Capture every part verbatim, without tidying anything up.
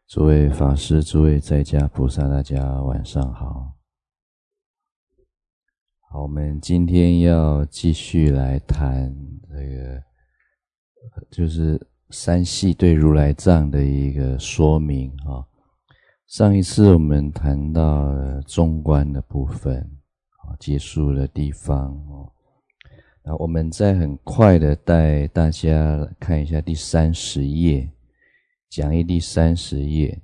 诸位法师、诸位在家菩萨，大家晚上好。好，我们今天要继续来谈这个，就是三系对如来藏的一个说明啊。上一次我们谈到了中观的部分啊，结束的地方哦。那我们再很快的带大家看一下第三十页。讲义第三十页，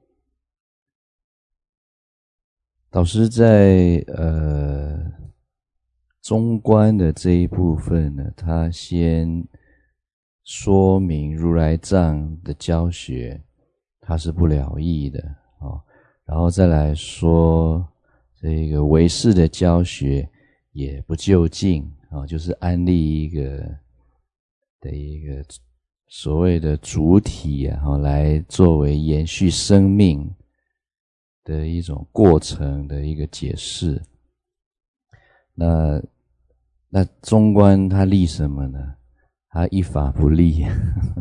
导师在呃中观的这一部分呢，他先说明如来藏的教学，它是不了义的啊、哦，然后再来说这个唯识的教学也不究竟啊、哦，就是安立一个的一个。所谓的主体啊，来作为延续生命的一种过程的一个解释。那那中观它立什么呢？它一法不立啊，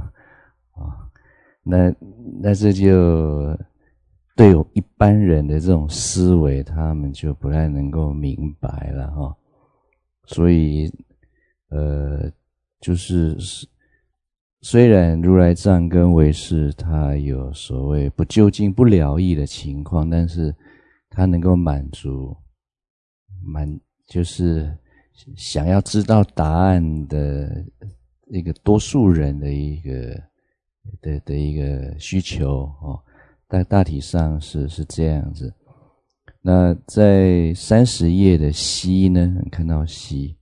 那那这就对一般人的这种思维，他们就不太能够明白了哈。所以呃，就是虽然如来藏跟唯识它有所谓不究竟不了义的情况，但是它能够满足满就是想要知道答案的一个多数人的一个的的一个需求哦，但大体上是是这样子。那在三十页的西呢，看到西。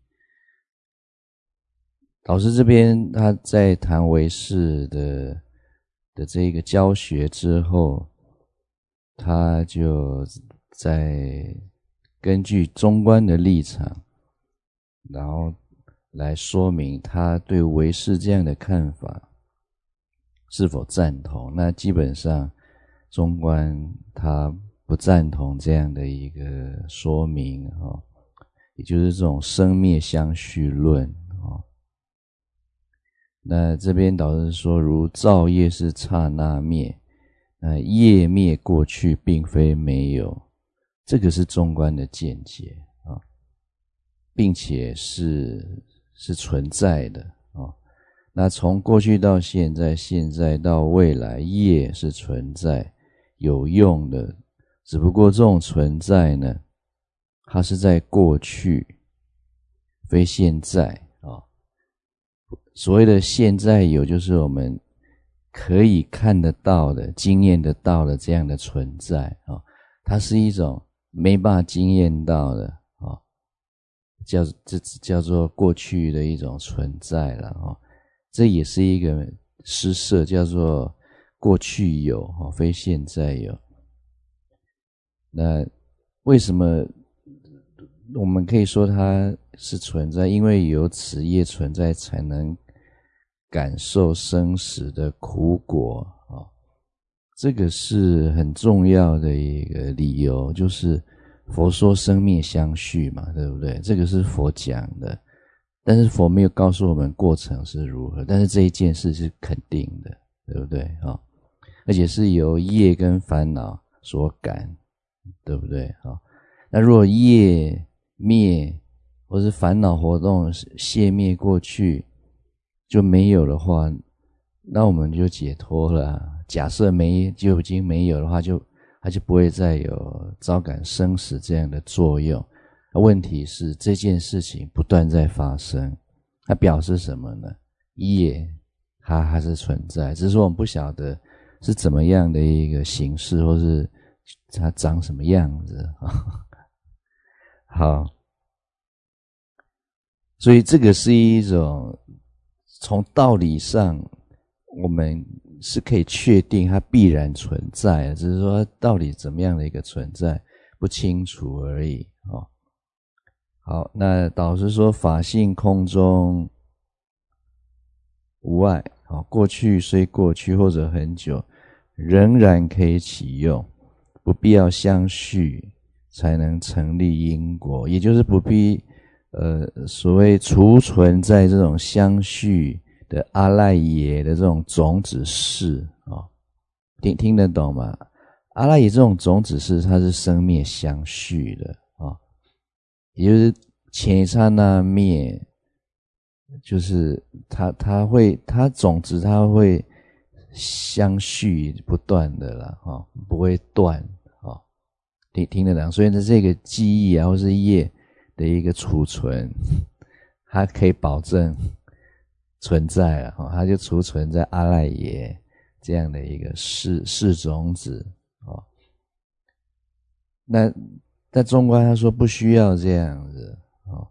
老师这边他在谈唯识的的这个教学之后，他就在根据中观的立场，然后来说明他对唯识这样的看法是否赞同。那基本上中观他不赞同这样的一个说明哦，也就是这种生灭相续论哦。那这边导师说，如造业是刹那灭，那业灭过去并非没有，这个是中观的见解啊，并且是是存在的啊。那从过去到现在，现在到未来，业是存在有用的，只不过这种存在呢，它是在过去，非现在。所谓的现在有，就是我们可以看得到的、经验得到的这样的存在啊、哦，它是一种没办法经验到的啊、哦，叫这叫做过去的一种存在了啊、哦。这也是一个施设，叫做过去有啊、哦，非现在有。那为什么我们可以说它是存在？因为有此业存在，才能感受生死的苦果啊、哦，这个是很重要的一个理由，就是佛说生灭相续嘛，对不对？这个是佛讲的，但是佛没有告诉我们过程是如何，但是这一件事是肯定的，对不对啊、哦？而且是由业跟烦恼所感，对不对啊、哦？那如果业灭或是烦恼活动灭灭过去就没有的话，那我们就解脱了。假设没就已经没有的话，就它就不会再有招感生死这样的作用。问题是这件事情不断在发生，它表示什么呢？业它还是存在，只是说我们不晓得是怎么样的一个形式，或是它长什么样子。好，所以这个是一种从道理上我们是可以确定它必然存在，只是说到底怎么样的一个存在不清楚而已、哦、好，那导师说法性空中无碍、哦、过去虽过去或者很久仍然可以启用，不必要相续才能成立因果，也就是不必呃所谓储存在这种相续的阿赖耶的这种种子识啊、哦， 听听得懂吗？阿赖耶这种种子是它是生灭相续的啊、哦，也就是前一刹那灭，就是它它会它种子它会相续不断的啦，哈、哦，不会断啊、哦，听听得懂。所以呢，这个记忆啊或是业的一个储存，它可以保证存在了哈、哦，它就储存在阿赖耶这样的一个世世种子哦。那在中观他说不需要这样子哦。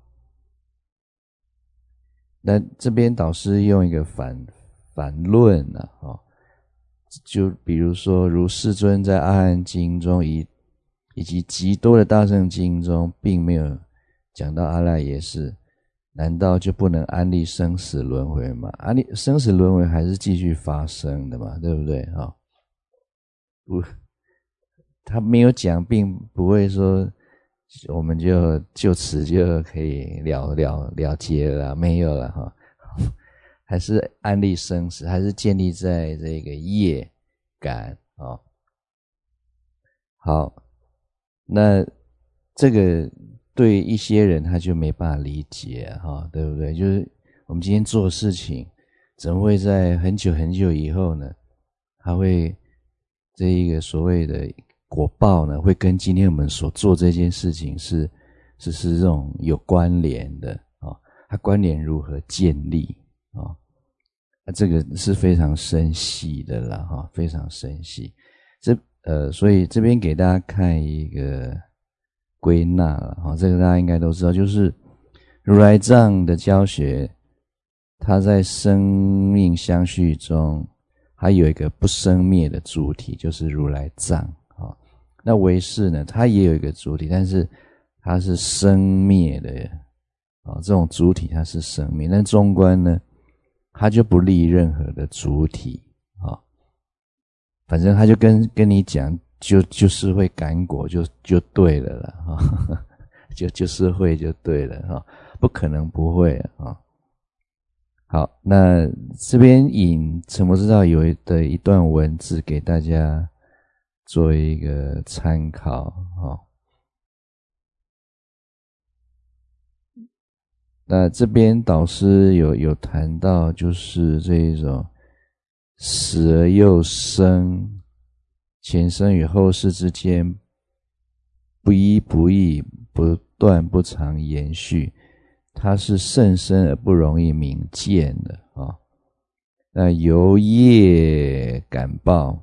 那这边导师用一个反反论啊，哦，就比如说如世尊在阿含经中以以及极多的大乘经中并没有讲到阿赖耶识，难道就不能安立生死轮回吗？安立生死轮回还是继续发生的嘛，对不对？哦，不，他没有讲，并不会说我们就就此就可以了了了结了，没有了哈，还是安立生死，还是建立在这个业感啊。好，那这个对一些人他就没办法理解哈，对不对？就是我们今天做事情，怎么会在很久很久以后呢？他会这一个所谓的果报呢，会跟今天我们所做这件事情是是是这种有关联的啊、哦，它关联如何建立啊、哦？这个是非常深细的啦哈、哦，非常深细。这呃，所以这边给大家看一个归纳了哈、哦，这个大家应该都知道，就是如来藏的教学，它在生命相续中，还有一个不生灭的主体，就是如来藏啊、哦。那唯识呢，它也有一个主体，但是它是生灭的啊、哦，这种主体它是生灭。但中观呢，它就不立任何的主体啊、哦，反正它就跟跟你讲，就就是会感果，就就对了啦哈、哦，就就是会就对了哈、哦，不可能不会啊。哦，好，那这边引陈博知道有的一段文字给大家做一个参考哦。那这边导师有有谈到，就是这一种死而又生，前生与后世之间不依不异，不断不常延续，它是甚深而不容易明见的啊、哦。那由业感报，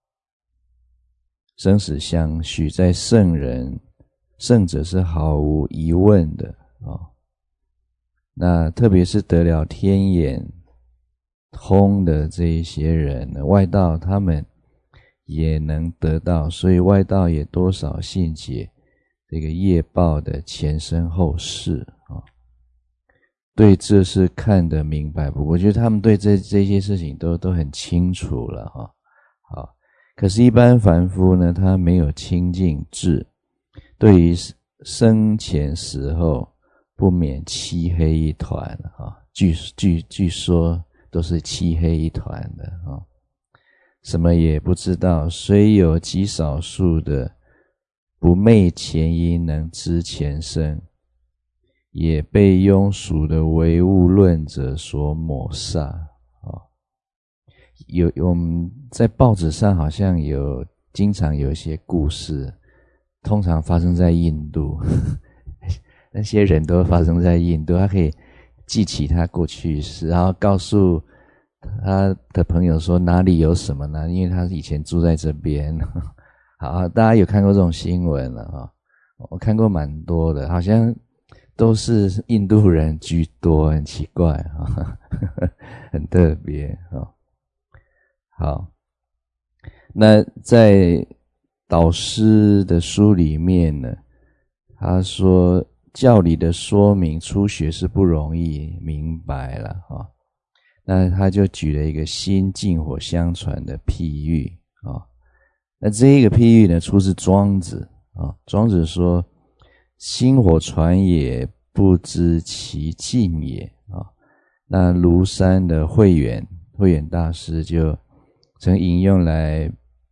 生死相续，在圣人圣者是毫无疑问的啊、哦。那特别是得了天眼通的这一些人呢，外道他们也能得到，所以外道也多少信解这个业报的前生后世啊、哦。对，这是看得明白，不过我觉得他们对这这些事情都都很清楚了哈、哦。好，可是，一般凡夫呢，他没有清净智，对于生前死后，不免漆黑一团啊。据据据说都是漆黑一团的啊，什么也不知道。虽有极少数的不昧前因能知前生，也被庸俗的唯物论者所抹煞啊。有我们在报纸上好像有经常有一些故事，通常发生在印度，那些人都发生在印度，他可以记起他过去式，然后告诉他的朋友说哪里有什么呢？因为他以前住在这边。好，大家有看过这种新闻了哈？我看过蛮多的，好像都是印度人居多，很奇怪啊，很特别啊。好，那在导师的书里面呢，他说教理的说明初学是不容易明白了啊。那他就举了一个心净火相传的譬喻啊。那这个譬喻呢，出自庄子啊。庄子说：“心火传也，不知其尽也啊。”那庐山的慧远慧远大师就曾引用来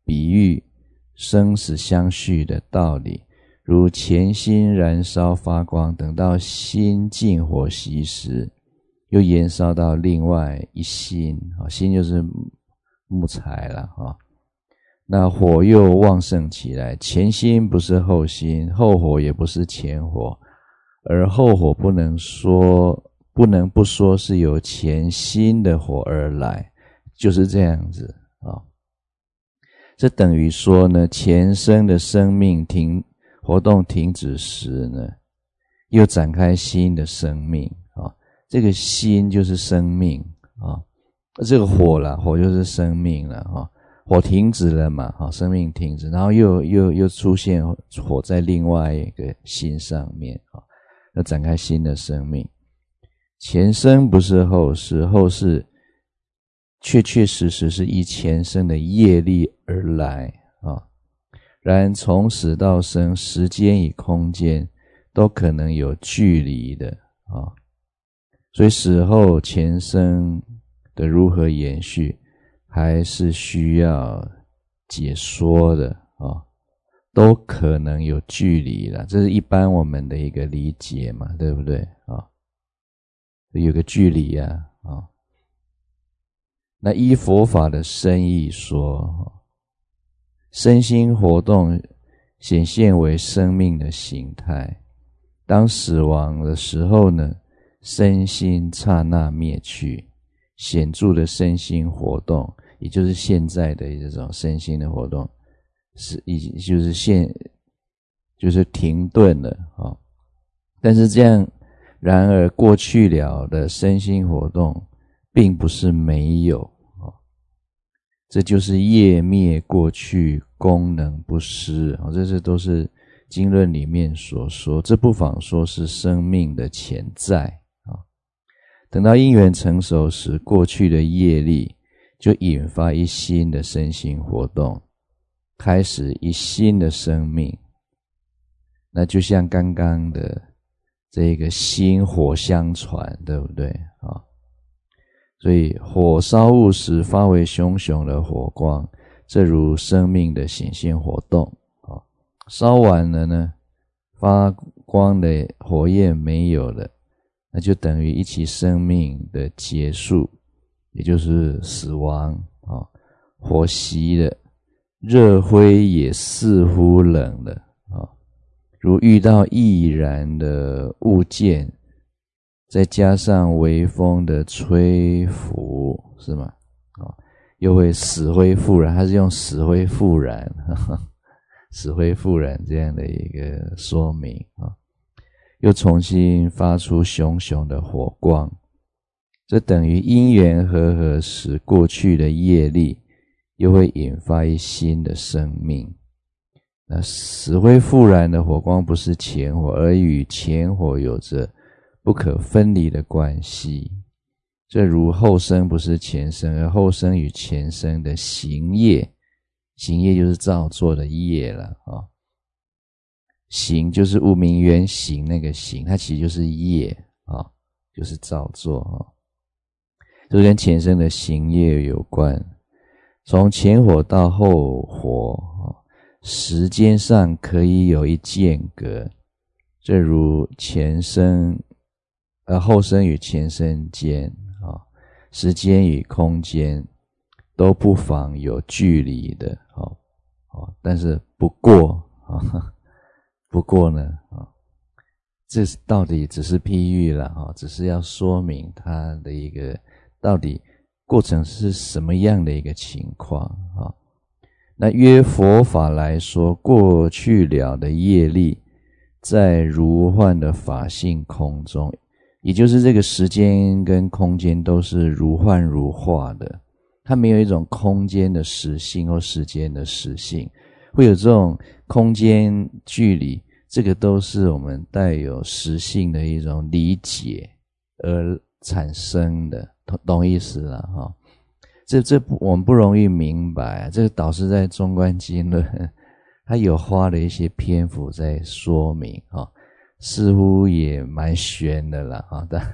比喻生死相续的道理，如前心燃烧发光，等到心尽火熄时，又延烧到另外一心，心就是木材了啊。那火又旺盛起来，前心不是后心，后火也不是前火，而后火不能说不能不说是由前心的火而来，就是这样子啊。这等于说呢，前生的生命停活动停止时呢，又展开新的生命啊。这个心就是生命啊，这个火啦，火就是生命了啊。火停止了嘛，啊，生命停止，然后又又又出现火在另外一个心上面啊，要展开新的生命。前生不是后世，后世确确实实是依前生的业力而来啊。然从死到生，时间与空间都可能有距离的啊，所以死后前生的如何延续，还是需要解说的啊，都可能有距离了，这是一般我们的一个理解嘛，对不对啊？有个距离啊啊。那依佛法的深意说，身心活动显现为生命的形态，当死亡的时候呢，身心刹那灭去，显著的身心活动，也就是现在的这种身心的活动，是已经就是现就是停顿了啊。但是这样，然而过去了的身心活动，并不是没有啊，这就是业灭过去，功能不失啊，这些都是经论里面所说，这不妨说是生命的潜在啊。等到因缘成熟时，过去的业力就引发一新的身心活动，开始一新的生命。那就像刚刚的这个薪火相传，对不对啊？所以火烧物时发为熊熊的火光，这如生命的显现活动啊。烧完了呢，发光的火焰没有了，那就等于一期生命的结束，也就是死亡啊。火熄了，热灰也似乎冷了啊。如遇到易燃的物件，再加上微风的吹拂，是吗？啊，又会死灰复燃，它是用死灰复燃，呵呵死灰复燃这样的一个说明啊，又重新发出熊熊的火光，这等于因缘和合时，过去的业力又会引发一新的生命。那死灰复燃的火光不是前火，而与前火有着不可分离的关系。这如后生不是前生，而后生与前生的行业，行业就是造作的业了啊。行就是无明缘行那个行，它其实就是业啊，就是造作啊，就跟前生的行业有关。从前火到后火，时间上可以有一间隔，这如前生呃后生与前生间啊，时间与空间都不妨有距离的啊啊，但是不过啊不过呢啊，这到底只是譬喻了啊，只是要说明它的一个到底过程是什么样的一个情况啊。那约佛法来说，过去了的业力在如幻的法性空中，也就是这个时间跟空间都是如幻如化的，它没有一种空间的实性或时间的实性，会有这种空间距离，这个都是我们带有实性的一种理解而产生的，懂懂意思了哈？这这我们不容易明白啊，这个导师在中观经论他有花了一些篇幅在说明啊，似乎也蛮玄的啦啊，但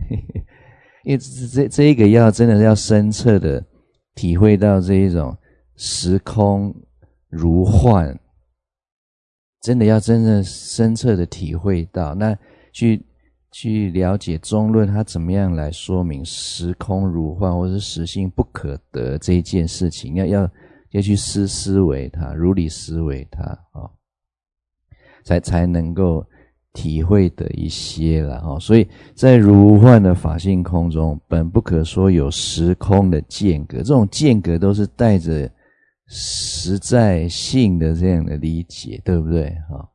因为这这一个要真的要深彻的体会到这一种时空如幻，真的要真正深彻的体会到，那去去了解中论它怎么样来说明时空如幻或是时性不可得这一件事情，要要要去思思维它，如理思维它啊、哦，才才能够体会的一些啦哈，所以在如幻的法性空中，本不可说有时空的间隔，这种间隔都是带着实在性的这样的理解，对不对啊？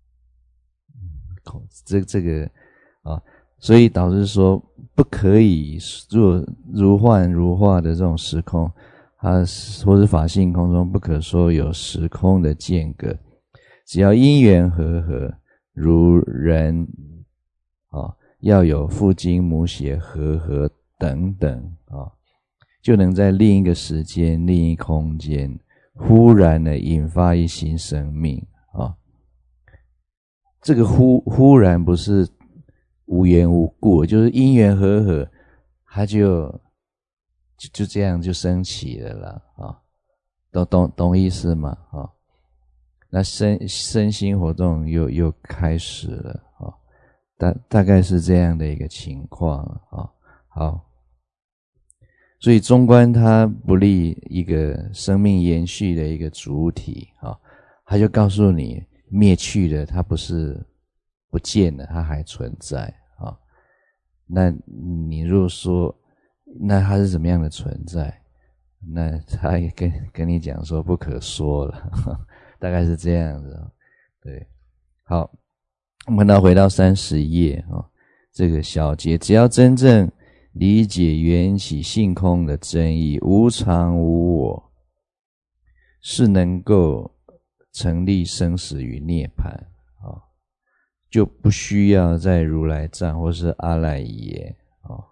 这这个啊，所以导致说不可以如如幻如化的这种时空，它或是法性空中不可说有时空的间隔，只要因缘和合。如人啊，要有父精母血和合等等啊，就能在另一个时间、另一空间，忽然的引发一新生命啊。这个忽忽然不是无缘无故，就是因缘和合，它就就就这样就升起了啦啊，懂懂懂意思吗？啊。那身身心活动又又开始了啊、哦，大大概是这样的一个情况啊、哦。好，所以中观它不立一个生命延续的一个主体啊、哦，它就告诉你灭去的，它不是不见了，它还存在啊、哦。那你如果说，那它是怎么样的存在？那他也跟跟你讲说不可说了。呵呵，大概是这样子，对，好，我们要回到三十页啊、哦，这个小节，只要真正理解缘起性空的真义，无常无我，是能够成立生死与涅槃啊、哦，就不需要在如来藏或是阿赖耶啊、哦。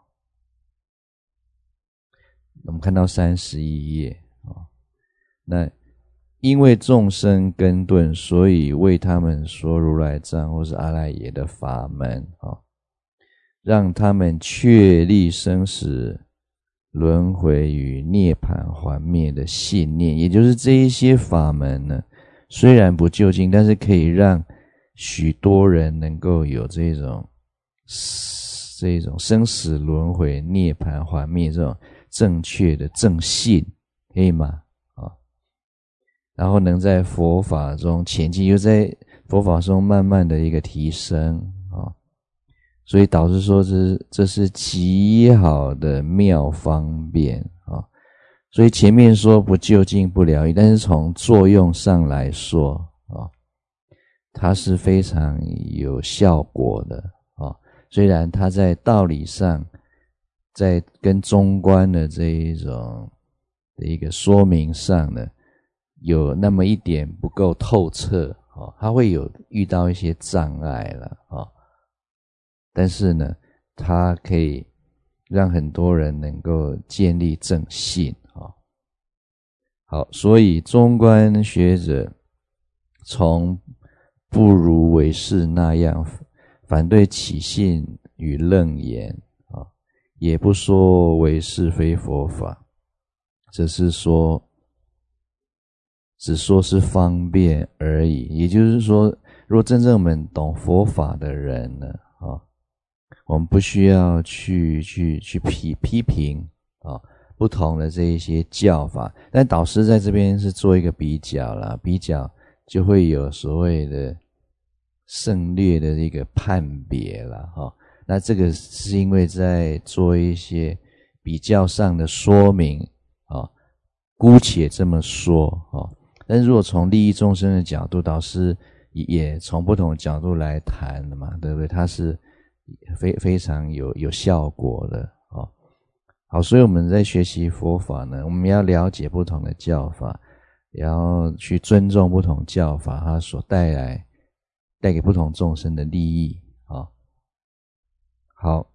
我们看到三十一页啊、哦，那。因为众生根钝，所以为他们说如来藏或是阿赖耶的法门啊、哦，让他们确立生死轮回与涅槃还灭的信念。也就是这一些法门呢，虽然不究竟，但是可以让许多人能够有这种这种生死轮回、涅槃还灭这种正确的正信，可以吗？然后能在佛法中前进，又在佛法中慢慢的一个提升啊、哦，所以导致说这这是极好的妙方便啊、哦。所以前面说不究竟不疗愈，但是从作用上来说啊、哦，它是非常有效果的啊、哦。虽然它在道理上，在跟中观的这一种的一个说明上呢，有那么一点不够透彻哦，他会有遇到一些障碍了哦，但是呢，他可以让很多人能够建立正信哦。好，所以中观学者从不如唯识那样反对起信与楞严啊、哦，也不说唯识非佛法，只是说。只说是方便而已，也就是说，如果真正我们懂佛法的人呢，啊、哦，我们不需要去去去批批评啊、哦、不同的这一些教法，但导师在这边是做一个比较啦，比较就会有所谓的胜劣的一个判别啦，哈、哦，那这个是因为在做一些比较上的说明啊、哦，姑且这么说啊。哦，但是如果从利益众生的角度，导师也从不同的角度来谈的嘛，对不对？它是非非常有有效果的哦。好，所以我们在学习佛法呢，我们要了解不同的教法，也要去尊重不同教法它所带来带给不同众生的利益啊、哦。好，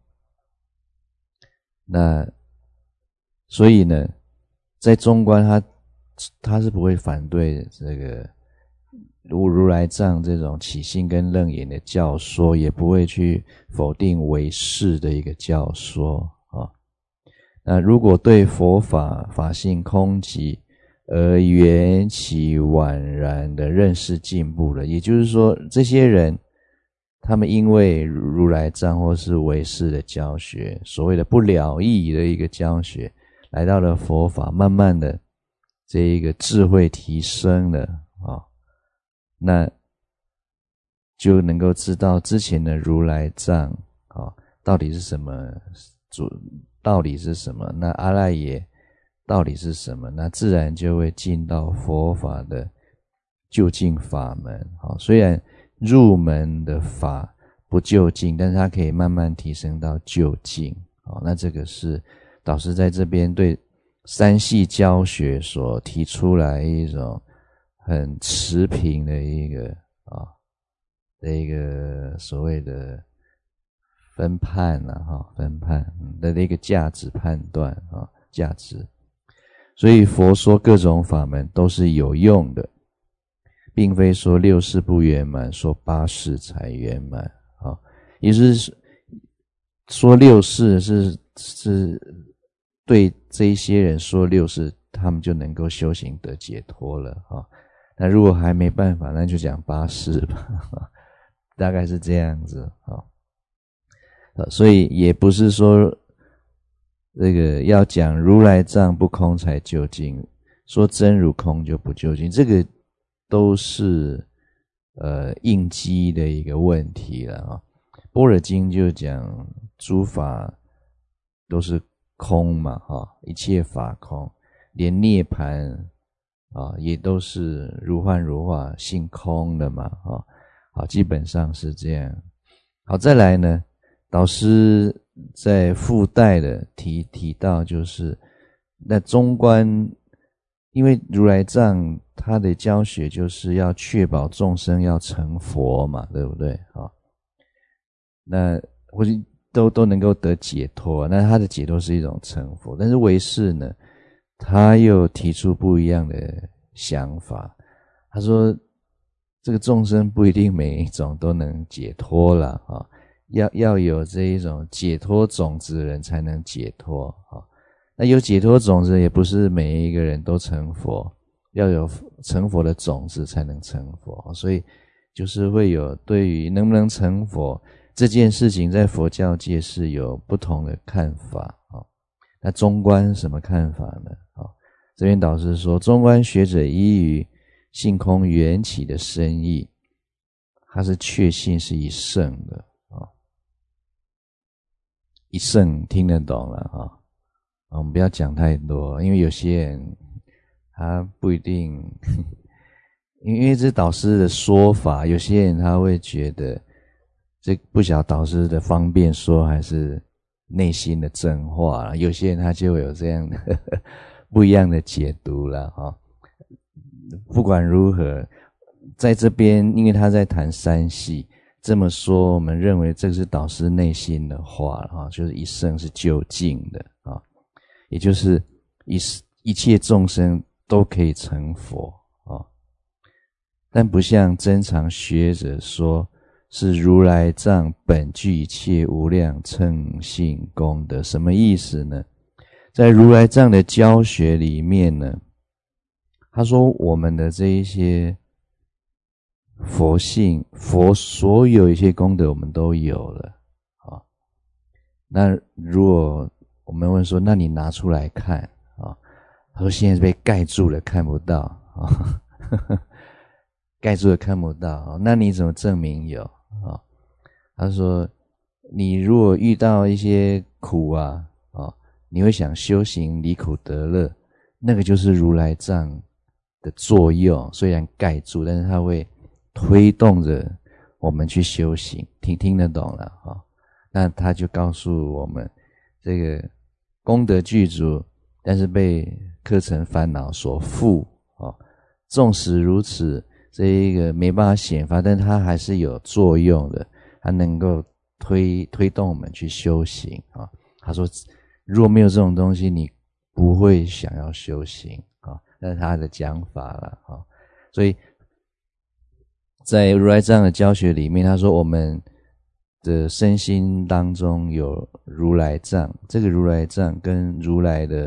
那所以呢，在中观它。他是不会反对这个如如来藏这种起信跟楞严的教说，也不会去否定唯识的一个教说啊、哦。那如果对佛法法性空寂而缘起宛然的认识进步了。也就是说，这些人他们因为如来藏或是唯识的教学，所谓的不了义的一个教学，来到了佛法，慢慢的这一个智慧提升了啊、哦，那就能够知道之前的如来藏啊、哦、到底是什么，道理是什么，那阿赖耶到底是什么，那自然就会进到佛法的究竟法门。好，虽然入门的法不究竟，但是它可以慢慢提升到究竟。好，那这个是导师在这边对三系教学所提出来一种很持平的一个啊的一个所谓的分判啊哈分判的一个价值判断啊价值。所以佛说各种法门都是有用的，并非说六事不圆满，说八事才圆满啊。也就是说六事是是对这一些人说六事，他们就能够修行得解脱了啊。那如果还没办法，那就讲八事吧，大概是这样子啊。所以也不是说这个要讲如来藏不空才究竟，说真如空就不究竟，这个都是呃应机的一个问题了啊。般若经就讲诸法都是空嘛哈，一切法空，连涅槃啊也都是如幻如化性空的嘛哈。好，基本上是这样。好，再来呢，导师在附带的提提到，就是那中观，因为如来藏他的教学就是要确保众生要成佛嘛，对不对啊？那或者都都能够得解脱，那他的解脱是一种成佛。但是唯识呢，他又提出不一样的想法，他说这个众生不一定每一种都能解脱了啊。要要有这一种解脱种子的人才能解脱啊。那有解脱种子也不是每一个人都成佛，要有成佛的种子才能成佛。所以就是会有对于能不能成佛这件事情，在佛教界是有不同的看法啊。那中观什么看法呢？啊，这边导师说，中观学者依于性空缘起的深意，他是确信是一圣的。一圣听得懂了哈，我们不要讲太多，因为有些人他不一定，因为这导师的说法，有些人他会觉得这不晓得导师的方便说还是内心的真话，有些人他就会有这样的呵呵不一样的解读了哈。不管如何，在这边因为他在谈三系。这么说，我们认为这是导师内心的话啊，就是一生是究竟的啊，也就是一一切众生都可以成佛啊，但不像真常学者说是如来藏本具一切无量称性功德。什么意思呢？在如来藏的教学里面呢，他说我们的这一些佛性，佛所有一些功德我们都有了啊。那如果我们问说，那你拿出来看啊？他说现在被盖住了，看不到啊，盖住了看不到啊。那你怎么证明有啊？他说，你如果遇到一些苦啊啊，你会想修行离苦得乐，那个就是如来藏的作用，虽然盖住，但是它会推动着我们去修行，听听得懂了啊、哦？那他就告诉我们，这个功德具足，但是被课程烦恼所缚啊、哦。纵使如此，这一个没办法显发，但它还是有作用的，它能够推推动我们去修行啊、哦。他说，如果没有这种东西，你不会想要修行啊、哦。那是他的讲法了啊、哦。所以在如来藏的教学里面，他说我们的身心当中有如来藏，这个如来藏跟如来的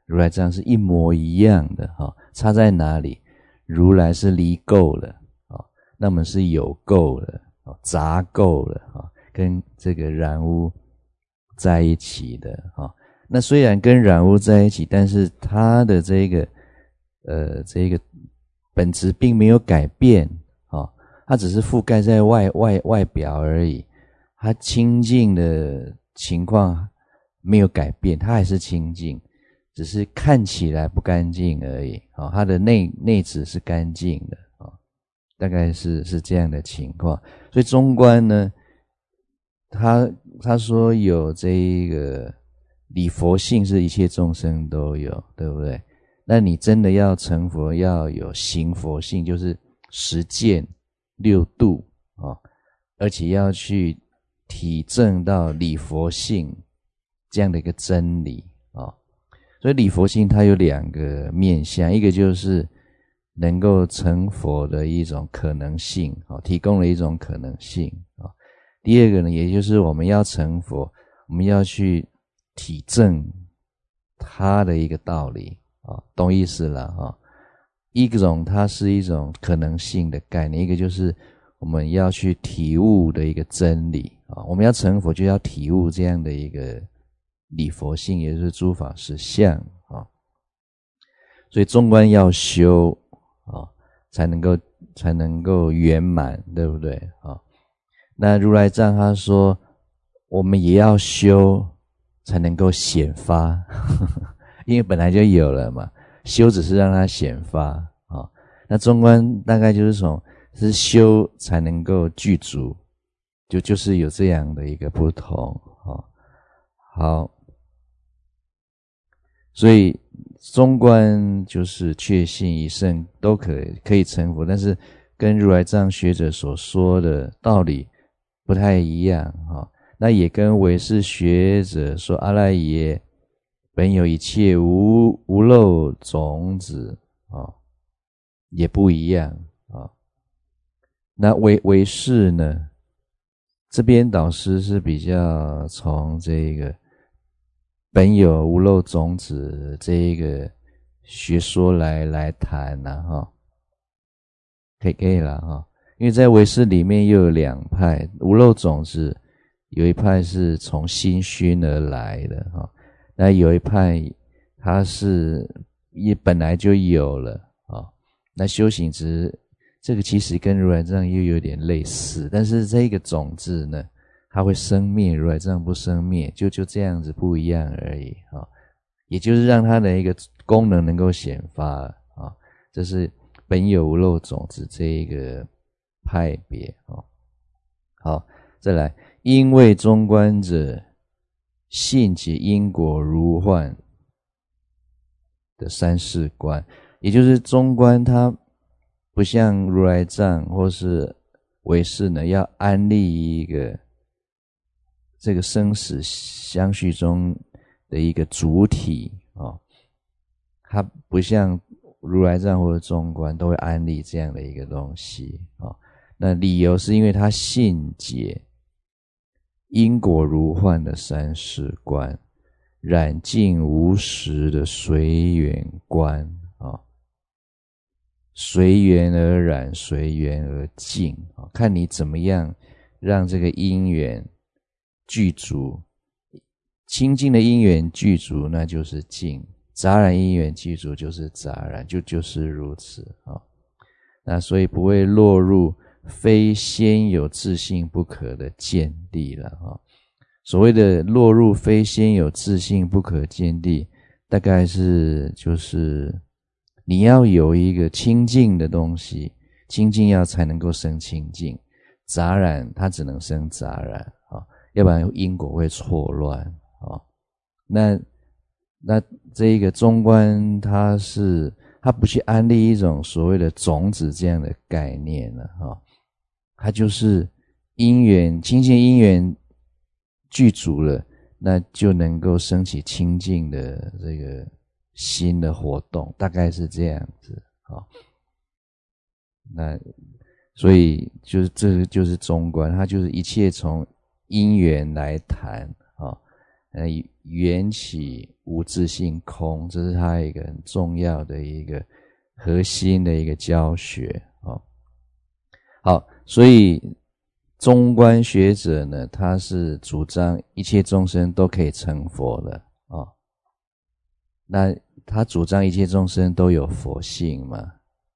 如来藏是一模一样的哈、哦，差在哪里？如来是离垢了啊、哦，那么是有垢了啊、哦，杂垢了啊、哦，跟这个染污在一起的啊、哦。那虽然跟染污在一起，但是它的这个呃这个本质并没有改变啊、哦，它只是覆盖在外外外表而已，它清净的情况没有改变，它还是清净，只是看起来不干净而已啊、哦，它的内内质是干净的啊、哦，大概是是这样的情况。所以中观呢，他他说有这一个理佛性是一切众生都有，对不对？那你真的要成佛，要有行佛性，就是实践六度啊、哦，而且要去体证到理佛性这样的一个真理啊、哦。所以理佛性它有两个面向，一个就是能够成佛的一种可能性啊、哦，提供了一种可能性啊、哦。第二个呢，也就是我们要成佛，我们要去体证它的一个道理啊，懂意思了啊？一种它是一种可能性的概念，一个就是我们要去体悟的一个真理啊。我们要成佛，就要体悟这样的一个理佛性，也就是诸法实相啊。所以中观要修啊，才能够才能够圆满，对不对啊？那如来藏他说，我们也要修才能够显发，呵呵，因为本来就有了嘛，修只是让它显发啊、哦。那中观大概就是从是修才能够具足，就就是有这样的一个不同啊、哦。好，所以中观就是确信一圣都可以可以成佛，但是跟如来藏学者所说的道理不太一样啊，那也跟唯识学者说阿赖耶本有一切无无漏种子啊，也不一样啊。那唯唯识呢，这边导师是比较从这个本有无漏种子这一个学说来来谈呐、啊、哈，可以可以了哈。因为在唯识里面又有两派，无漏种子有一派是从心熏而来的哈，那有一派它是也本来就有了啊。那修行值这个其实跟如来藏又有点类似，但是这个种子呢，它会生灭，如来藏不生灭，就就这样子不一样而已啊。也就是让它的一个功能能够显发啊，这是本有无漏种子这一个派别啊。好，再来，因为中观者信解因果如幻的三世观，也就是中观它不像如来藏或是唯识呢，要安立一个这个生死相续中的一个主体啊、哦，它不像如来藏或者中观都会安立这样的一个东西啊、哦。那理由是因为他信解因果如幻的三世观，染净无实的随缘观啊、哦，随缘而染，随缘而净啊、哦，看你怎么样让这个因缘具足，清净的因缘具足，那就是净；杂染因缘具足，就是杂染，就就是如此啊、哦。那所以不会落入非先有自性不可的见地了啊、哦。所谓的落入非先有自性不可见地，大概是就是你要有一个清净的东西，清净要才能够生清净，杂染它只能生杂染啊、哦，要不然因果会错乱啊、哦。那那这一个中观，它是它不去安立一种所谓的种子这样的概念了哈、哦，它就是因缘清净因缘具足了，那就能够升起清净的这个心的活动，大概是这样子啊、哦。那所以就是这个就是中观，它就是一切从因缘来谈啊、哦， 呃，缘起无自性空，这是他一个很重要的一个核心的一个教学。哦，好，所以中观学者呢，他是主张一切众生都可以成佛的啊、哦。那他主张一切众生都有佛性嘛？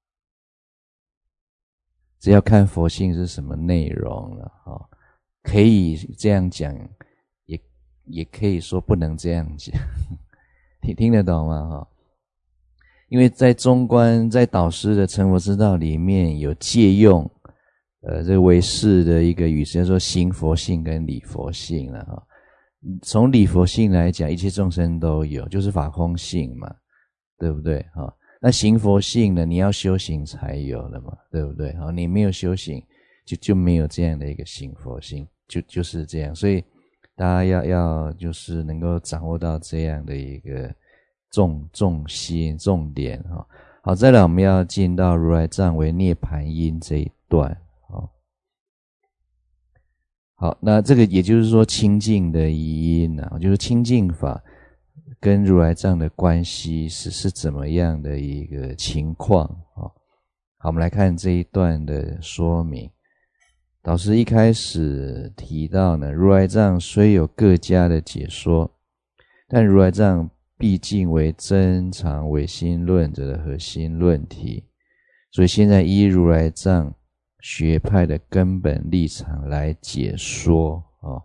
只要看佛性是什么内容了啊、哦，可以这样讲，也也可以说不能这样讲，你听得懂吗？哈、哦，因为在中观在导师的成佛之道里面有借用。呃，这个唯识的一个语词叫做行佛性跟理佛性了哈。从理佛性来讲，一切众生都有，就是法空性嘛，对不对哈？那行佛性呢，你要修行才有了嘛，对不对？哈，你没有修行，就就没有这样的一个行佛性，就就是这样。所以大家要要就是能够掌握到这样的一个重重心重点哈。好，再来我们要进到如来藏为涅槃因这一段。好，那这个也就是说清净的因啊，就是清净法跟如来藏的关系是是怎么样的一个情况啊？好，我们来看这一段的说明。导师一开始提到呢，如来藏虽有各家的解说，但如来藏毕竟为真常唯心论者的核心论题，所以现在依如来藏学派的根本立场来解说哦，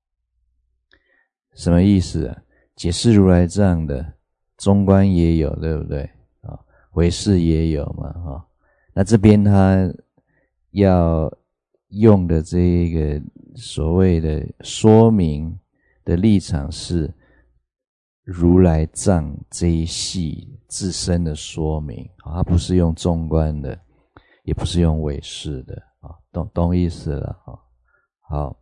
什么意思啊？解释如来藏的中观也有，对不对啊、哦？唯识也有嘛哈、哦。那这边他要用的这一个所谓的说明的立场是如来藏这一系自身的说明，哦、他不是用中观的。也不是用唯识的啊，懂懂意思了啊。好，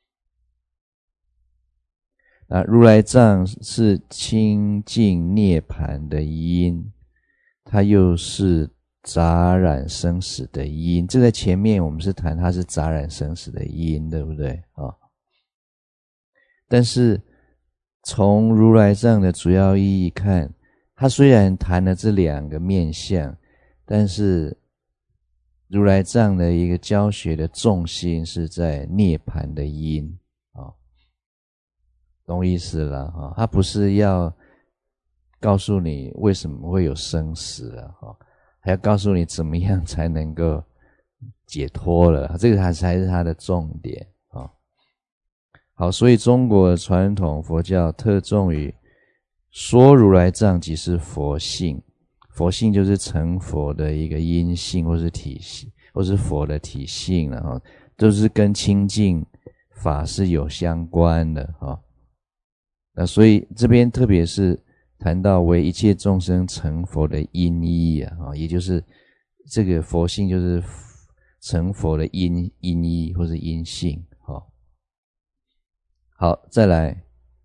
那如来藏是清净涅槃的因，它又是杂染生死的因。这在前面我们是谈它是杂染生死的因，对不对啊？但是从如来藏的主要意义看，它虽然谈了这两个面向，但是如来藏的一个教学的重心是在涅槃的因啊，懂意思了哈？他不是要告诉你为什么会有生死啊，哈，还要告诉你怎么样才能够解脱了，这个才才是他的重点啊。好，所以中国传统佛教特重于说如来藏即是佛性。佛性就是成佛的一个因性，或是体系，或是佛的体性了哈，都是跟清净法是有相关的哈。那所以这边特别是谈到为一切众生成佛的因依啊，也就是这个佛性就是成佛的因因依或是因性哈。好，再来，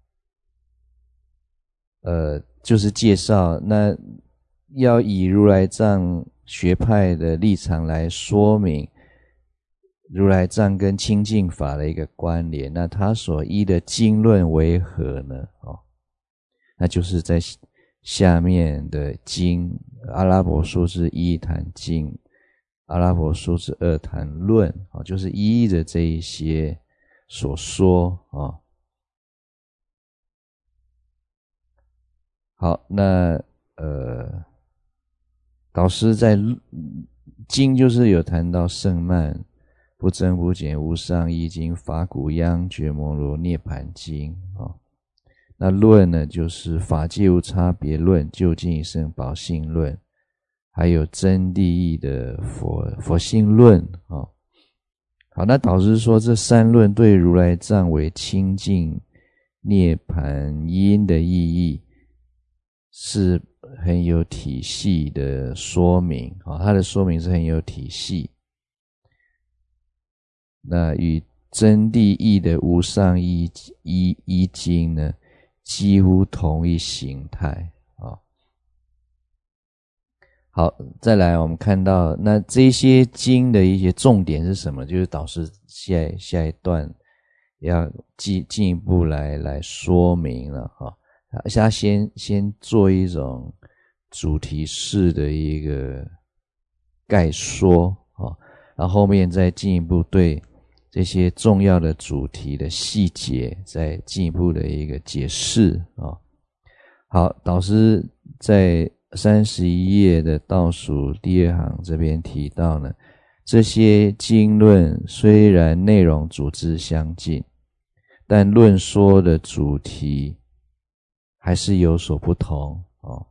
呃，就是介绍那。要以如来藏学派的立场来说明如来藏跟清净法的一个关联，那他所依的经论为何呢？哦，那就是在下面的经，阿拉伯数字一坛经，阿拉伯数字二坛论，哦，就是依着这一些所说啊、哦。好，那呃。导师在经就是有谈到圣曼、不增不减、无上义经、法鼓央、觉摩罗涅盘经啊、哦。那论呢，就是法界无差别论、究竟一生宝性论，还有真谛义的佛佛性论啊、哦。好，那导师说这三论对如来藏为清净涅盘因的意义是很有体系的说明啊，它的说明是很有体系。那与真谛义的无上义义义经呢，几乎同一形态啊。好，再来我们看到那这些经的一些重点是什么？就是导师下下一段要进进一步来来说明了哈。他先先做一种主题式的一个概说啊，然后后面再进一步对这些重要的主题的细节再进一步的一个解释啊。好，导师在三十一页的倒数第二行这边提到呢，这些经论虽然内容主旨相近，但论说的主题还是有所不同哦。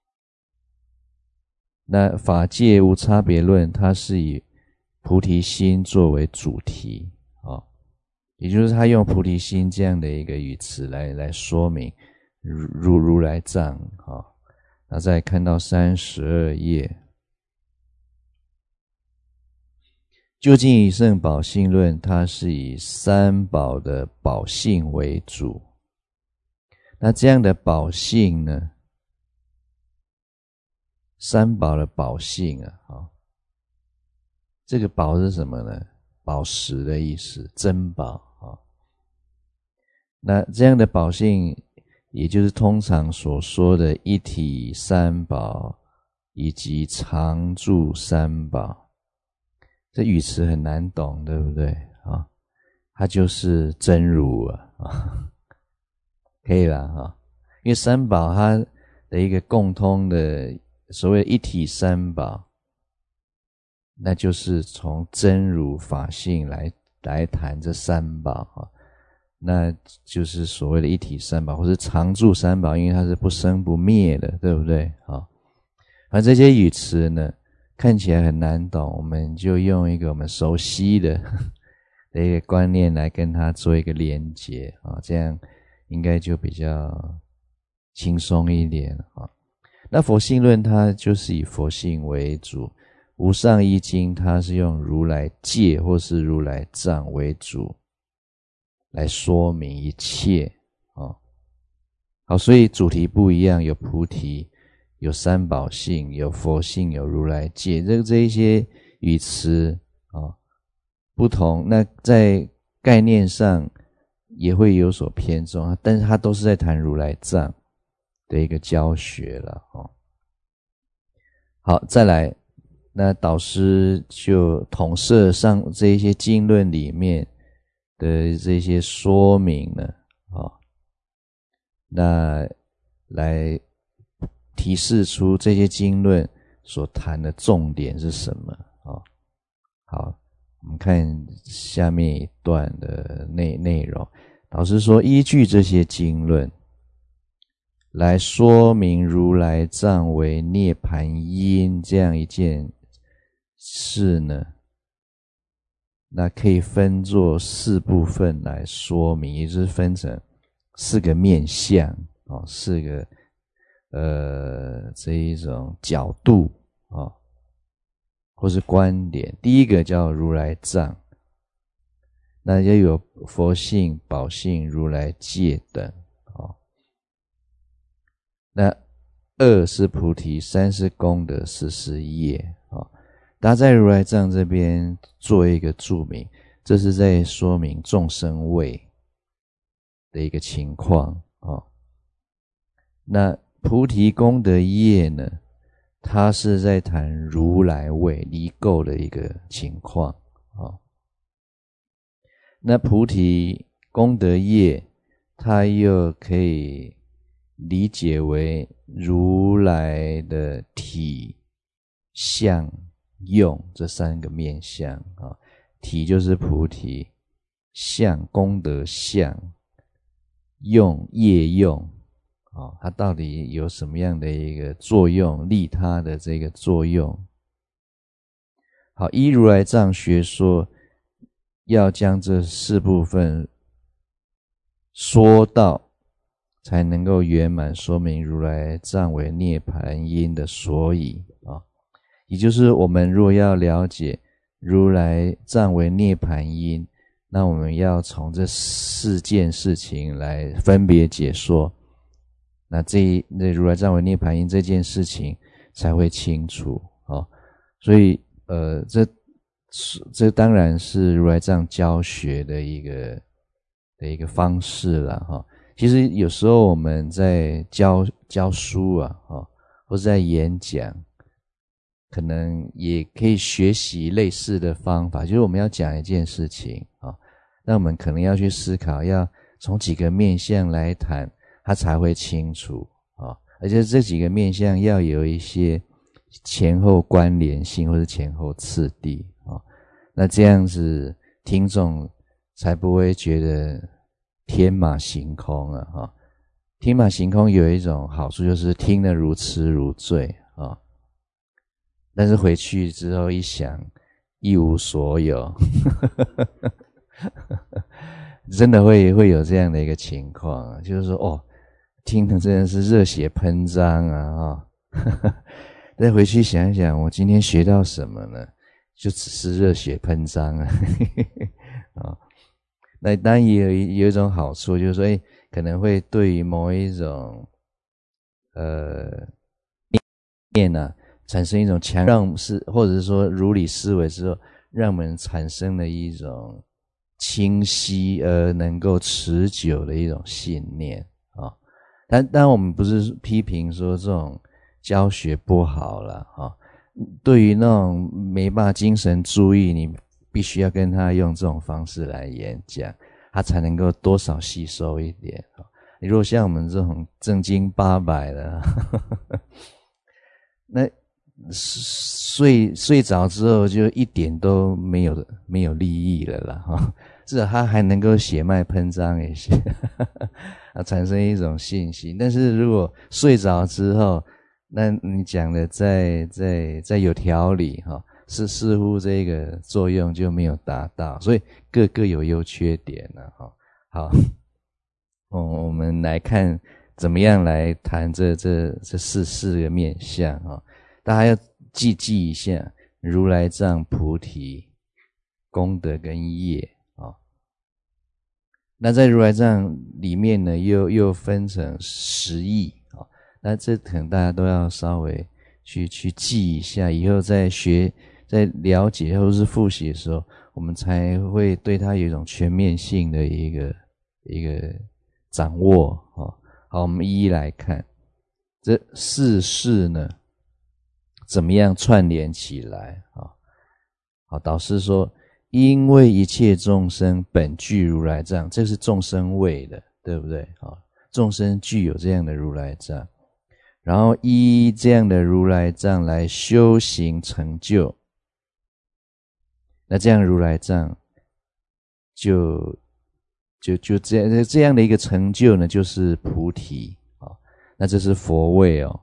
那法界无差别论，它是以菩提心作为主题哦，也就是他用菩提心这样的一个语词来来说明如如来藏哦。那再看到三十二页，究竟以圣宝性论，它是以三宝的宝性为主。那这样的宝性呢，三宝的宝性啊，哦，这个宝是什么呢？宝石的意思，珍宝啊，哦。那这样的宝性，也就是通常所说的一体三宝以及常住三宝。这语词很难懂，对不对啊，哦？它就是真如啊，哦，可以啦哈，因为三宝它的一个共通的所谓一体三宝，那就是从真如法性来来谈这三宝哈，那就是所谓的一体三宝，或是常住三宝，因为它是不生不灭的，对不对啊？而这些语词呢，看起来很难懂，我们就用一个我们熟悉的的一个观念来跟它做一个连结啊，这样应该就比较轻松一点啊。那佛性论它就是以佛性为主，无上一经它是用如来戒或是如来藏为主来说明一切啊。好，所以主题不一样，有菩提，有三宝性，有佛性，有如来戒，这这一些语词啊不同，那在概念上也会有所偏重，但是它都是在谈如来藏的一个教学了哦。好，再来，那导师就统摄上这一些经论里面的这些说明呢，哦，那来提示出这些经论所谈的重点是什么哦。好，我们看下面一段的内内容。导师说，依据这些经论来说明如来藏为涅槃因这样一件事呢，那可以分作四部分来说明，也就是分成四个面向哦，四个呃这一种角度哦，或是观点。第一个叫如来藏，那要有佛性、宝性、如来戒等哦。那二是菩提，三是功德，四是业哦。大家在如来藏这边做一个注明，这是在说明众生位的一个情况哦。那菩提功德业呢，它是在谈如来位离垢的一个情况哦。那菩提功德业，它又可以理解为如来的体、相、用这三个面向啊。体就是菩提，相功德相，用业用啊，它到底有什么样的一个作用，利他的这个作用。好，依如来藏学说，要将这四部分说到，才能够圆满说明如来藏为涅槃因的所以啊。也就是我们若要了解如来藏为涅槃因，那我们要从这四件事情来分别解说，那这那如来藏为涅槃因这件事情才会清楚啊。所以呃，这这当然是如来藏教学的一个的一个方式啦哈。其实有时候我们在教教书啊哈，或是在演讲，可能也可以学习类似的方法，就是我们要讲一件事情啊，那我们可能要去思考，要从几个面向来谈，它才会清楚啊，而且这几个面向要有一些前后关联性或者前后次第啊，那这样子听众才不会觉得天马行空啊哈。天马行空有一种好处就是听得如痴如醉啊。但是回去之后一想，一无所有，真的会会有这样的一个情况，就是说，哦，听的真的是热血喷张啊，哦，再回去想一想，我今天学到什么呢？就只是热血喷张啊，哦，那当然也有有一种好处，就是说，哎，可能会对于某一种呃念啊。产生一种强让是，或者是说如理思维之后，让我们产生了一种清晰而能够持久的一种信念啊。但当然我们不是批评说这种教学不好了啊。对于那种没办法精神注意，你必须要跟他用这种方式来演讲，他才能够多少吸收一点啊。你如果像我们这种正经八百的，呵呵，那睡睡着之后就一点都没有没有利益了啦哈，至少他还能够血脉喷张一些，啊，产生一种信心。但是如果睡着之后，那你讲的再再再有条理哈，是似乎这个作用就没有达到，所以各各有优缺点了哈。好，哦，我们来看怎么样来谈这这这四四个面向哈。大家要记记一下如来藏、菩提、功德跟业啊。那在如来藏里面呢，又又分成十义啊。那这可能大家都要稍微去去记一下，以后在学、在了解或是复习的时候，我们才会对它有一种全面性的一个一个掌握啊。好，我们一一来看这四事呢。怎么样串联起来啊？好，导师说，因为一切众生本具如来藏，这是众生谓的，对不对啊？众生具有这样的如来藏，然后依这样的如来藏来修行成就，那这样如来藏就就就这样这样的一个成就呢，就是菩提啊。那这是佛谓哦。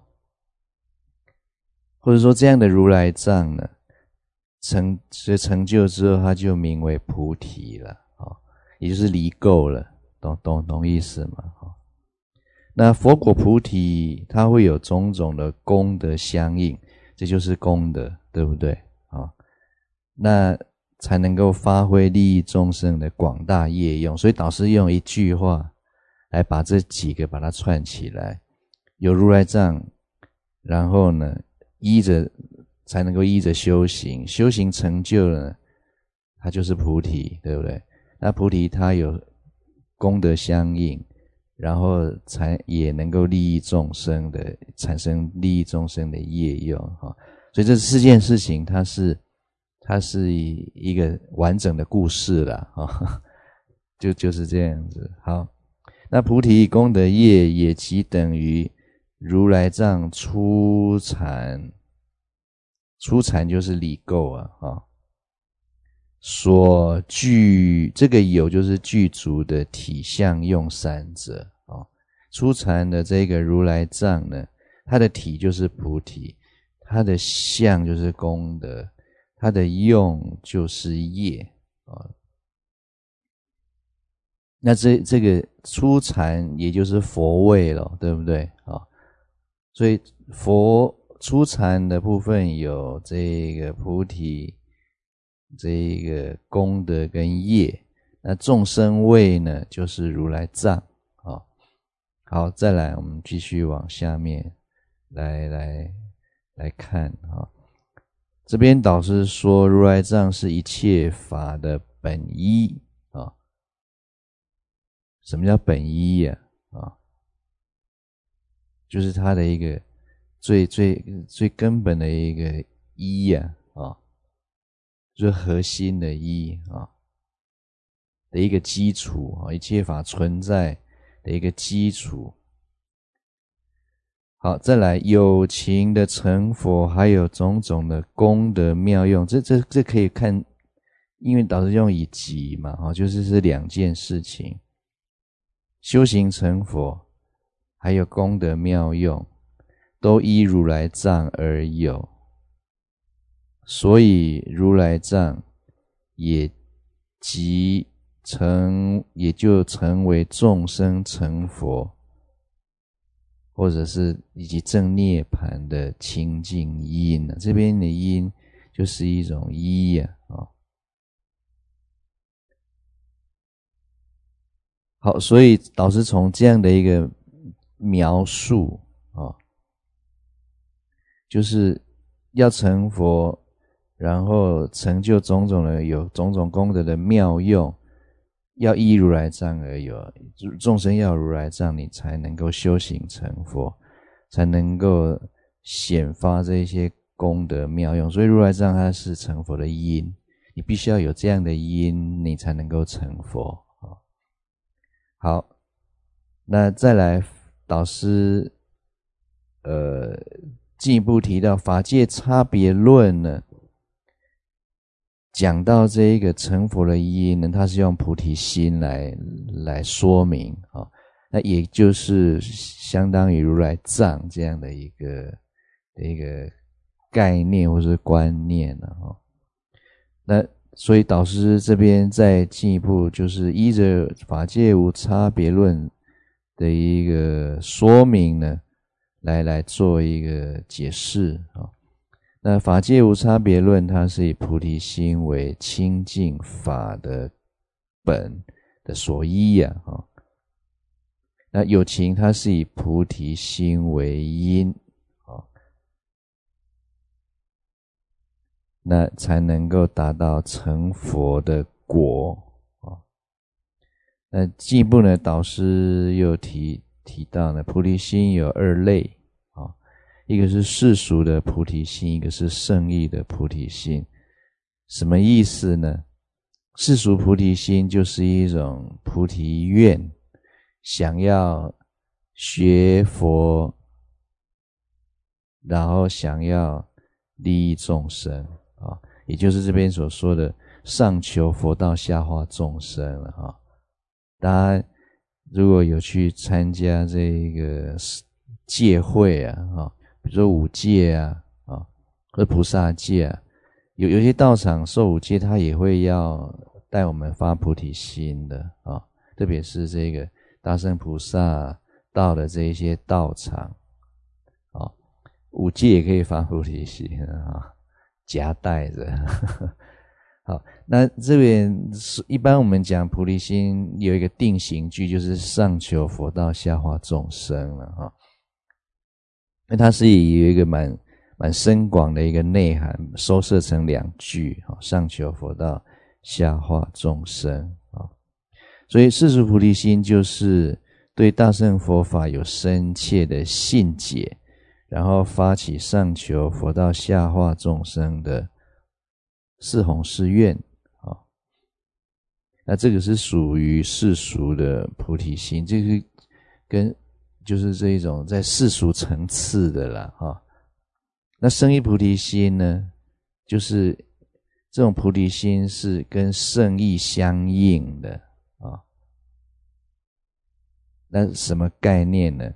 或者说这样的如来藏呢，成成就之后，它就名为菩提了啊，也就是离垢了，懂懂懂意思吗？那佛果菩提，它会有种种的功德相应，这就是功德，对不对啊？那才能够发挥利益众生的广大业用。所以导师用一句话来把这几个把它串起来，有如来藏，然后呢？依着才能够依着修行，修行成就了，它就是菩提，对不对？那菩提它有功德相应，然后才也能够利益众生的，产生利益众生的业用哈。所以这四件事情，它是它是一个完整的故事啦哈，就就是这样子。好，那菩提功德业也即等于。如来藏初禅，初禅就是离垢啊，啊，所具这个有就是具足的体相用三者啊。初禅的这个如来藏呢，它的体就是菩提，它的相就是功德，它的用就是业啊。那这这个初禅也就是佛位了，对不对啊？所以佛初禅的部分有这个菩提，这个功德跟业，那众生位呢就是如来藏啊。好，再来我们继续往下面来来来看啊。这边导师说如来藏是一切法的本依啊。 什么叫本一呀？啊，就是它的一个最最最根本的一个一呀，啊，就是核心的一啊的一个基础啊，一切法存在的一个基础。好，再来有情的成佛，还有种种的功德妙用，这这这可以看，因为导师用以及嘛，哈，就是是两件事情，修行成佛，还有功德妙用，都依如来藏而有，所以如来藏也即成，也就成为众生成佛，或者是以及正涅槃的清净因啊，这边的因就是一种依呀、啊，哦，好，所以导师从这样的一个描述啊、哦，就是要成佛，然后成就种种的有种种功德的妙用，要依如来藏而有，众生要如来藏，你才能够修行成佛，才能够显发这些功德妙用。所以如来藏它是成佛的因，你必须要有这样的因，你才能够成佛。好，那再来导师呃进一步提到法界差别论呢，讲到这一个成佛的因呢，它是用菩提心来来说明啊、哦，那也就是相当于如来藏这样的一个的一个概念或是观念了哈、哦。那所以导师这边再进一步，就是依着法界无差别论的一个说明呢，来来做一个解释啊、哦。那法界无差别论，它是以菩提心为清净法的本的所依呀、啊哦，那有情它是以菩提心为因啊、哦，那才能够达到成佛的果啊、哦。那进一步呢，导师又提提到呢，菩提心有二类。一个是世俗的菩提心，一个是圣意的菩提心。什么意思呢？世俗菩提心就是一种菩提愿，想要学佛，然后想要利益众生啊，也就是这边所说的上求佛道，下化众生了啊。大家如果有去参加这个戒会啊，啊。比如说五戒啊，啊，或者菩萨戒啊，有有些道场受五戒，他也会要带我们发菩提心的啊，特别是这个大乘菩萨到的这一些道场，啊，五戒也可以发菩提心啊，夹带着。好，那这边一般我们讲菩提心有一个定型句，就是上求佛道，下化众生了哈。那它是以有一个蛮蛮深广的一个内涵，收摄成两句，上求佛道，下化众生。所以世俗菩提心就是对大乘佛法有深切的信解，然后发起上求佛道，下化众生的四弘誓愿。那这个是属于世俗的菩提心，这个跟就是这一种在世俗层次的啦哈。那圣意菩提心呢，就是这种菩提心是跟圣意相应的啊。那什么概念呢？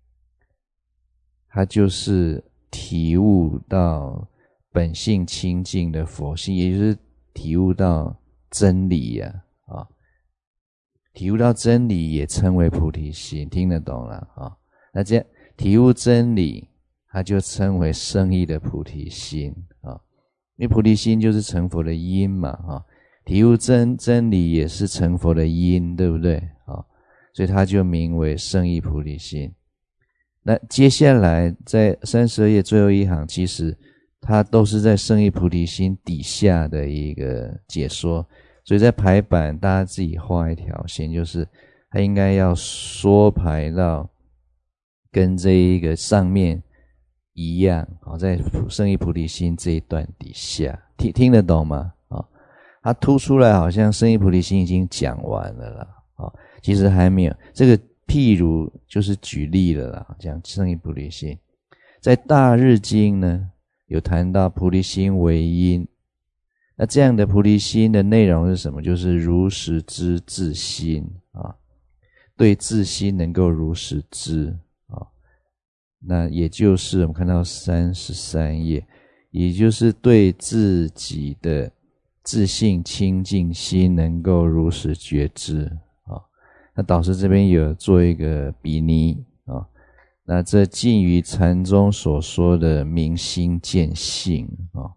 它就是体悟到本性清净的佛性，也就是体悟到真理呀、啊，啊，体悟到真理也称为菩提心，听得懂了啊？那这样体悟真理，它就称为圣意的菩提心啊，因为菩提心就是成佛的因嘛啊，体悟真真理也是成佛的因，对不对啊？所以它就名为圣意菩提心。那接下来在三十二页最后一行，其实它都是在圣意菩提心底下的一个解说，所以在排版大家自己画一条线，就是它应该要缩排到跟这一个上面一样，在圣意菩提心这一段底下，听听得懂吗？它凸出来好像圣意菩提心已经讲完了啦，其实还没有。这个譬如就是举例了啦，讲圣意菩提心。在大日经呢，有谈到菩提心为因，那这样的菩提心的内容是什么？就是如实知自心啊，对自心能够如实知啊。那也就是我们看到三十三页，也就是对自己的自性清净心能够如实觉知啊。那导师这边有做一个比拟啊。那这近于禅宗所说的明心见性啊，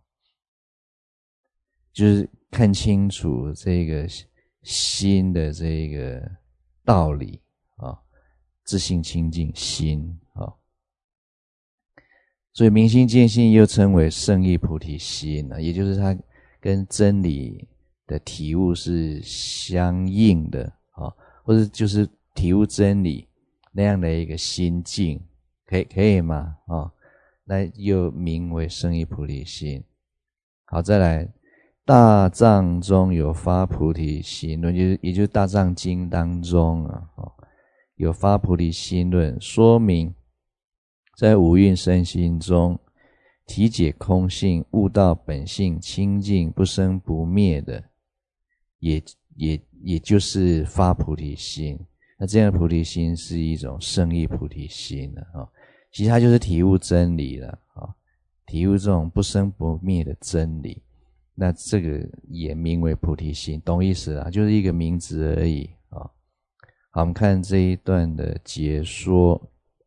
就是看清楚这个心的这个道理啊，自性清净心啊，所以明心见性又称为圣意菩提心啊，也就是它跟真理的体悟是相应的啊，或者就是体悟真理那样的一个心境，可以可以吗？哦，那又名为圣意菩提心。好，再来，大藏中有发菩提心论，就是也就是大藏经当中啊，哦，有发菩提心论，说明在五蕴身心中，体解空性，悟到本性清净不生不灭的，也也也就是发菩提心。那这样的菩提心是一种圣意菩提心了啊，其实它就是体悟真理了啊，体悟这种不生不灭的真理。那这个也名为菩提心，懂意思啦？就是一个名字而已啊。好，我们看这一段的解说。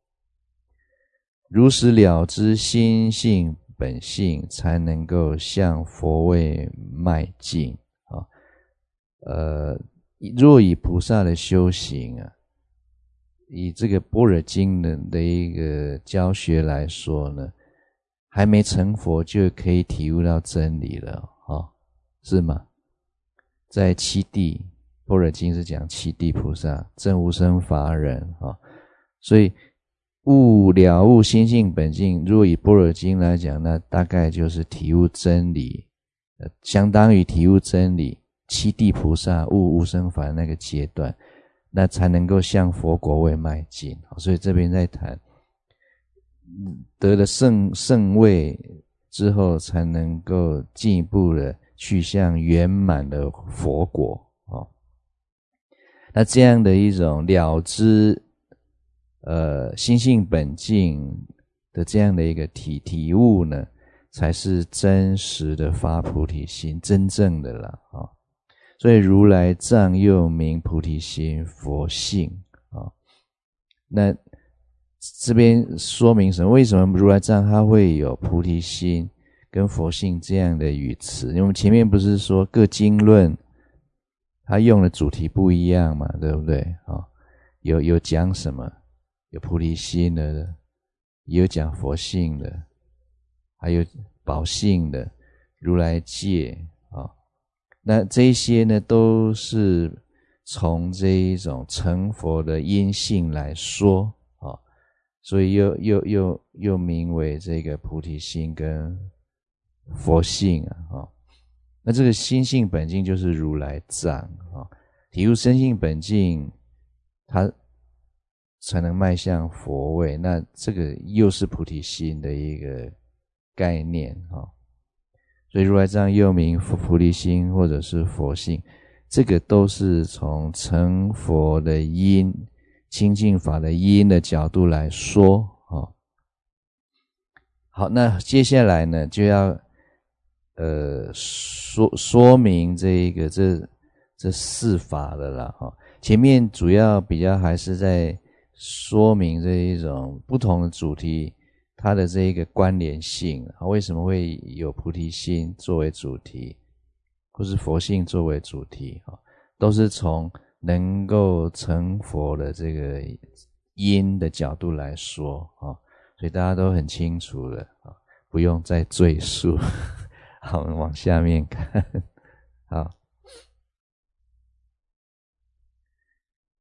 如实了知心性本性，才能够向佛位迈进啊。呃，若以菩萨的修行啊，以这个般若经的的一个教学来说呢，还没成佛就可以体悟到真理了啊，是吗？在七地，般若经是讲七地菩萨证无生法忍啊，所以悟了悟心性本性，如果以般若经来讲，那大概就是体悟真理，呃，相当于体悟真理七地菩萨悟无生法那个阶段，那才能够向佛国位迈进。所以这边在谈得了圣圣位之后，才能够进一步的去向圆满的佛国。那这样的一种了知呃心性本净的这样的一个体体悟呢，才是真实的发菩提心，真正的啦啊。所以如来藏又名菩提心佛性啊。那这边说明什么？为什么如来藏它会有菩提心跟佛性这样的语词？因为我们前面不是说各经论它用的主题不一样嘛，对不对啊？有有讲什么？有菩提心的，也有讲佛性的，还有宝性的，如来戒啊。那这一些呢，都是从这一种成佛的因性来说啊，所以又又又又名为这个菩提心跟佛性啊。那这个心性本净就是如来藏啊，体悟身性本净，它才能迈向佛位。那这个又是菩提心的一个概念啊。所以如来藏又名菩提心或者是佛性，这个都是从成佛的因、清净法的因的角度来说啊。好，那接下来呢，就要呃说说明这一个这这四法了啦哈。前面主要比较还是在说明这一种不同的主题它的这一个关联性，为什么会有菩提心作为主题，或是佛性作为主题，都是从能够成佛的这个因的角度来说，所以大家都很清楚了，不用再赘述。好，我们往下面看。好，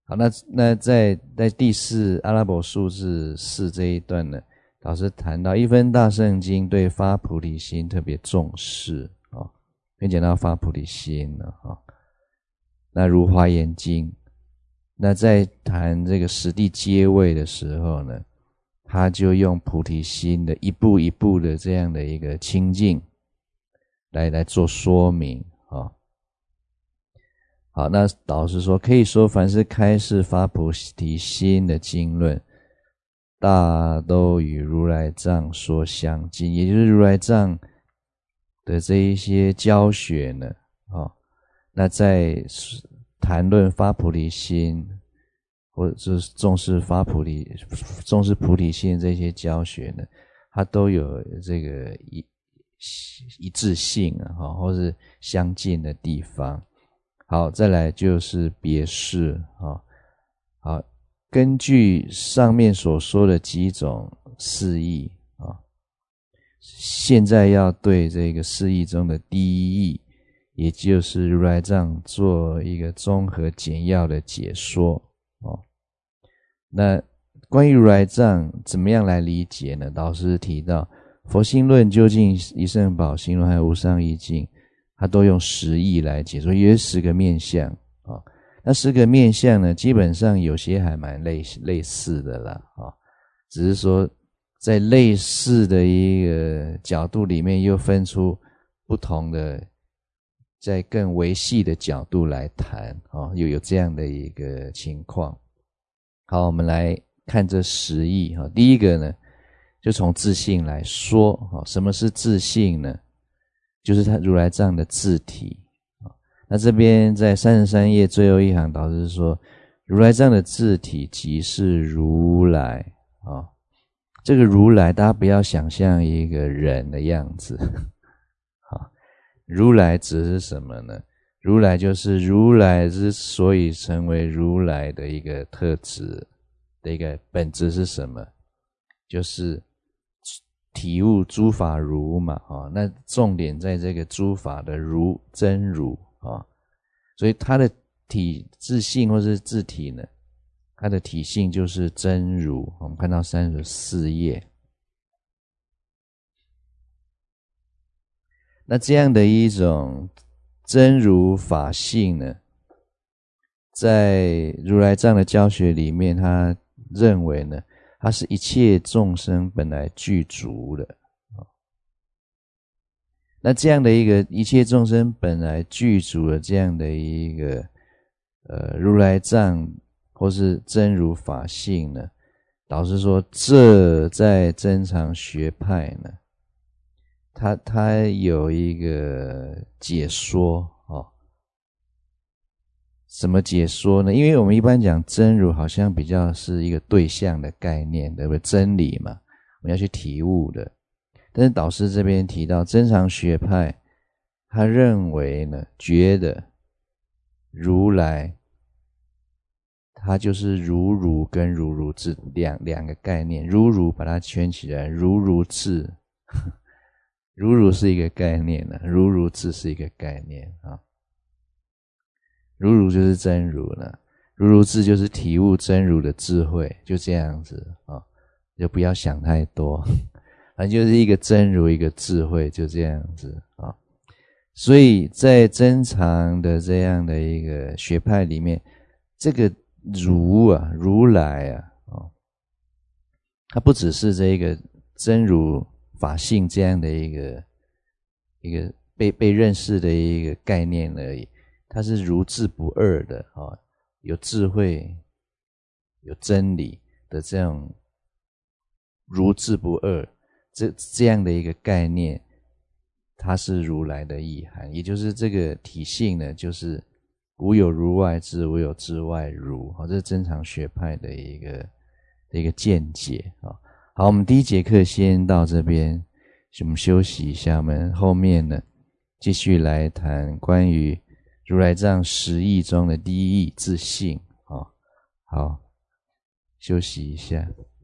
好，那那在在第四阿拉伯数字四这一段呢，老师谈到一分大圣经对发菩提心特别重视啊，跟讲到发菩提心了啊。那如华严经，那在谈这个十地阶位的时候呢，他就用菩提心的一步一步的这样的一个清净来来做说明啊。好，那导师说，可以说凡是开示发菩提心的经论，大都与如来藏说相近，也就是如来藏的这一些教学呢，啊，那在谈论发菩提心，或者是重视发菩提、重视菩提心这些教学呢，它都有这个一一致性啊，或是相近的地方。好，再来就是别释啊。好，根据上面所说的几种释义啊，现在要对这个释义中的第一义，也就是如来藏做一个综合简要的解说哦。那关于如来藏怎么样来理解呢？导师提到佛心论、究竟一圣宝心论还有无上义经，他都用十义来解说，也有十个面向啊。那十个面向呢，基本上有些还蛮类类似的啦啊，只是说在类似的一个角度里面，又分出不同的，在更维系的角度来谈啊，又有这样的一个情况。好，我们来看这十义哈。第一个呢，就从自性来说哈，什么是自性呢？就是他如来藏的自体。那这边在三十三页最后一行，导师说，如来藏的自体即是如来啊。这个如来，大家不要想象一个人的样子。好，如来指的是什么呢？如来就是如来之所以成为如来的一个特质的一个本质是什么？就是体悟诸法如嘛，啊，那重点在这个诸法的如真如啊，所以它的体自性或是自体呢，它的体性就是真如。我们看到三十四页，那这样的一种真如法性呢，在如来藏的教学里面，他认为呢，它是一切众生本来具足的。那这样的一个一切众生本来具足的这样的一个呃如来藏或是真如法性呢，导师说这在真常学派呢，他他有一个解说哦。什么解说呢？因为我们一般讲真如好像比较是一个对象的概念，对不对？真理嘛，我们要去体悟的。但是导师这边提到真常学派，他认为呢，觉得如来它就是如如跟如如智两两个概念，如如把它圈起来，如如智如如是一个概念呢，如如智是一个概念啊。如如就是真如了，如如智就是体悟真如的智慧，就这样子啊，就不要想太多，反正就是一个真如一个智慧，就这样子啊。所以在真常的这样的一个学派里面，这个如啊如来啊，哦，它不只是这个真如法性这样的一个一个被被认识的一个概念而已。它是如智不二的啊，有智慧、有真理的这种如智不二，这这样的一个概念，它是如来的意涵，也就是这个体性呢，就是无有如外智，无有智外如，这是真常学派的一个的一个见解啊。好，我们第一节课先到这边，我们休息一下，我们后面呢继续来谈关于如来藏十义中的第一义自性啊，好，休息一下。